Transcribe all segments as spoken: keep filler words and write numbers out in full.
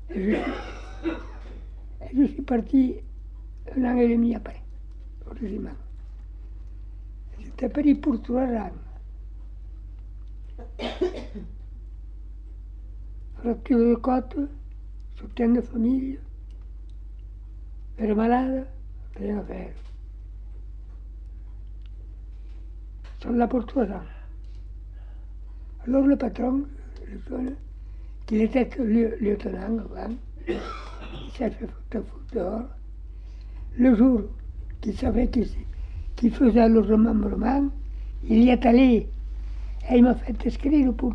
Et je, et je suis parti un an et demi après, au régiment. J'étais pris pour trois ans. Fracture de côte, soutien de famille, père malade, rien à faire. Ils sont là pour trois ans. Alors le patron, le jeune, qui était lieutenant avant, il s'est fait foutre dehors. Le jour qu'il savait qu'il faisait le remembrement, il y est allé et il m'a fait inscrire pour,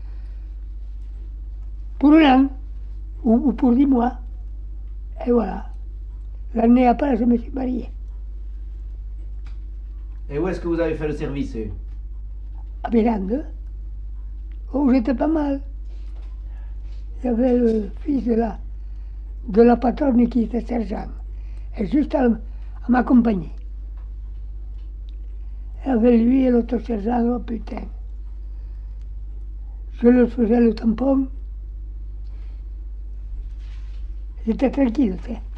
pour un an ou, ou pour dix mois. Et voilà. L'année après, je me suis marié. Et où est-ce que vous avez fait le service? À Mirande. Oh, j'étais pas mal. Il y avait le fils de la, de la patronne qui était sergent. Et juste à, à m'accompagner. Il y avait lui et l'autre sergent, oh putain. Je leur faisais le tampon. J'étais tranquille, tu sais.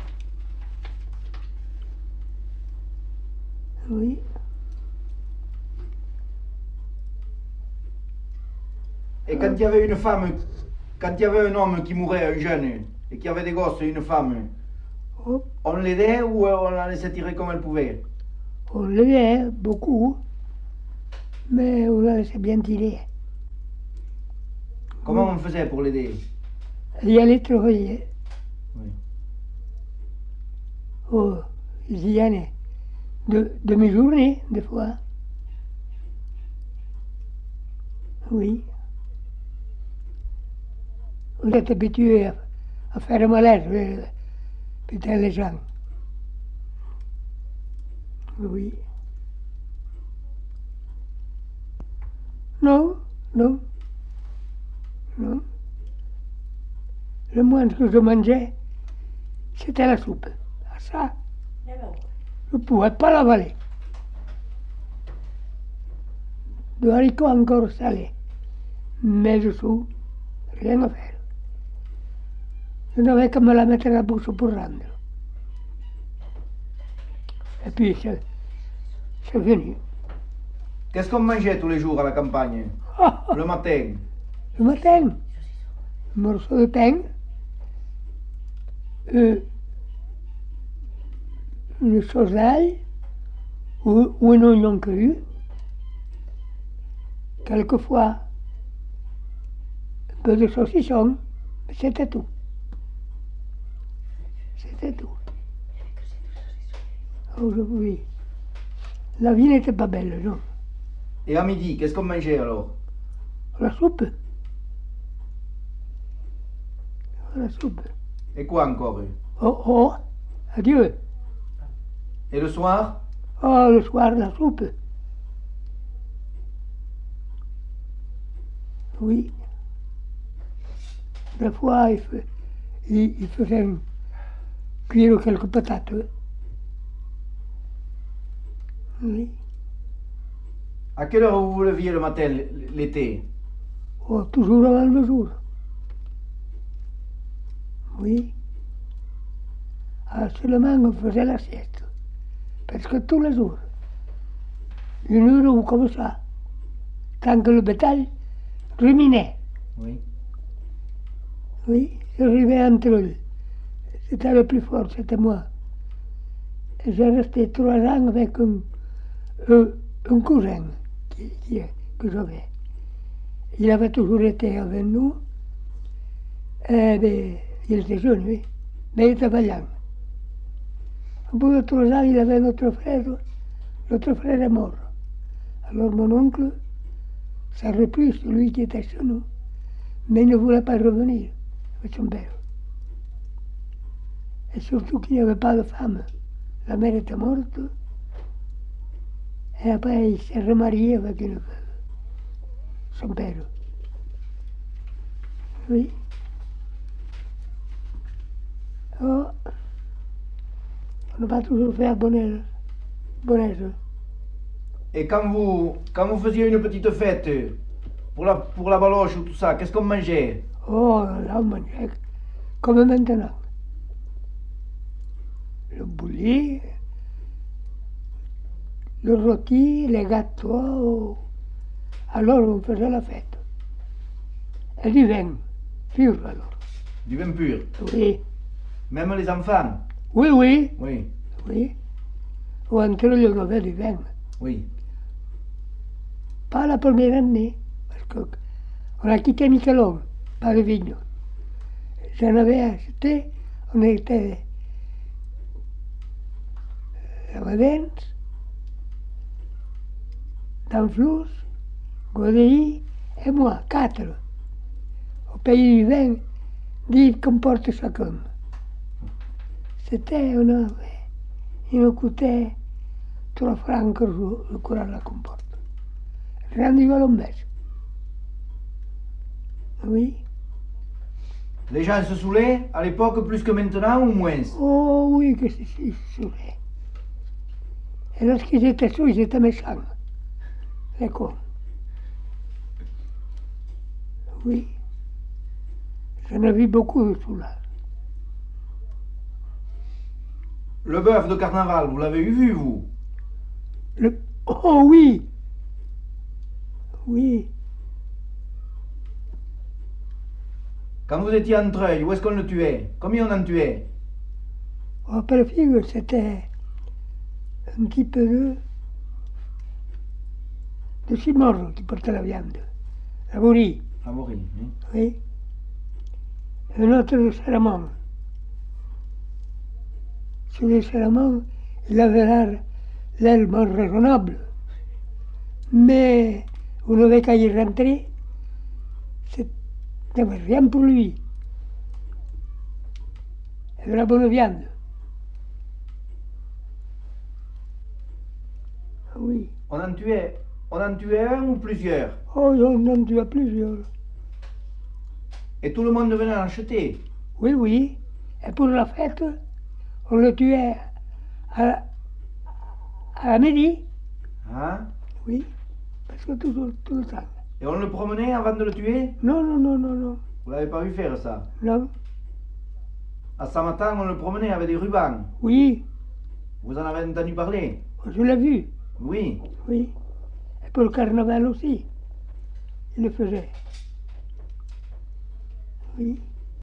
Oui. Et quand il y avait une femme, quand il y avait un homme qui mourait, un jeune, et qui avait des gosses et une femme, Oh. On l'aidait ou on la laissait tirer comme elle pouvait? On l'aidait beaucoup, mais on la laissait bien tirer. Comment on faisait pour l'aider? Il allait travailler. Oui. Oh, il y allait. De, demi-journée, des fois. Oui. On est habitué à, à faire malaise, putain, les gens. Oui. Non, non, non. Le moindre que je mangeais, c'était la soupe. Ah, ça, je ne pouvais pas l'avaler. De haricots encore salés, mais dessous, rien à faire. Je n'avais qu'à me la mettre à la bouche pour rendre. Et puis, c'est, c'est venu. Qu'est-ce qu'on mangeait tous les jours à la campagne? Le matin? Le matin, un morceau de pain, euh, une sauce d'ail ou, ou un oignon cru, quelquefois un peu de saucisson, mais c'était tout. C'était tout. Aujourd'hui, la vie n'était pas belle, non. Et à midi, qu'est-ce qu'on mangeait alors? La soupe. La soupe. Et quoi encore? Oh, oh, adieu. Et le soir? Oh, le soir, la soupe. Oui. Des fois, il, fait, il, il faisait cuire quelques patates. Oui. À quelle heure vous vous leviez le matin, l'été? Oh, toujours avant le jour. Oui. Ah, seulement on faisait la sieste. Parce que tous les jours. Une heure ou comme ça. Tant que le bétail ruminait. Oui. Oui, j'arrivais entre eux. C'était le plus fort, c'était moi. Et j'ai resté trois ans avec un, un, un cousin qui, qui, que j'avais. Il avait toujours été avec nous. Et bien, il était jeune, oui, mais il était vaillant. Au bout de trois ans, il avait notre frère. Notre frère est mort. Alors mon oncle s'est repris sur lui qui était chez nous, mais il ne voulait pas revenir avec son père. Et surtout qu'il n'y avait pas de femme. La mère était morte. Et après, il s'est remarié avec une veuve. Son père. Oui. Oh. On va toujours faire bonheur. Bonheur. Et quand vous, quand vous faisiez une petite fête pour la, pour la baloche ou tout ça, qu'est-ce qu'on mangeait? Oh, là, on mangeait comme maintenant. Le bouilli, le rôti, les gâteaux. Alors on faisait la fête. Et du vin, pur alors. Du vin pur. Oui, Même les enfants. oui, oui, Oui, oui. Ou entre eux, on avait du vin. oui. Pas la première année, parce qu'on a quitté Miquelon, par le vigno. J'en avais acheté, on était à Madens, Danflous, Godéi et moi, quatre. Au pays du vin, dix comporte chacun. C'était, on avait, il nous coûtait trois francs le jour, le courant de la comporte. Rendu à l'hommage. Oui. Les gens se saoulaient à l'époque plus que maintenant ou moins? Oh oui, que c'est si saoulé. Et lorsqu'ils étaient sous, ils étaient méchants. Les cons. Oui. J'en ai vu beaucoup de soulage. Le bœuf de carnaval, vous l'avez eu vu, vous? Le... Oh oui. Oui. Quand vous étiez en Treuil, où est-ce qu'on le tuait? Combien on en tuait? Après le film, c'était un petit peu de... de Simorro qui portait la viande. La bourrie, Ah, oui. hein. oui. Et un autre de Salamon. Celui de Salamon, il avait l'air l'aile moins raisonnable. Mais on n'avait qu'à y rentrer, il n'y avait rien pour lui. Et de la bonne viande. Ah oui. On en tuait, on en tuait un ou plusieurs? Oh, on en tuait plusieurs. Et tout le monde venait en acheter? Oui, oui. Et pour la fête, on le tuait à, à midi. Hein? Oui. Parce que tout, tout le temps. Et on le promenait avant de le tuer? Non, non, non, non, non. Vous l'avez pas vu faire ça? Non. À Samatan, on le promenait avec des rubans. Oui. Vous en avez entendu parler? Je l'ai vu. Oui. Oui. Et pour le carnaval aussi. Il le faisait. Oui.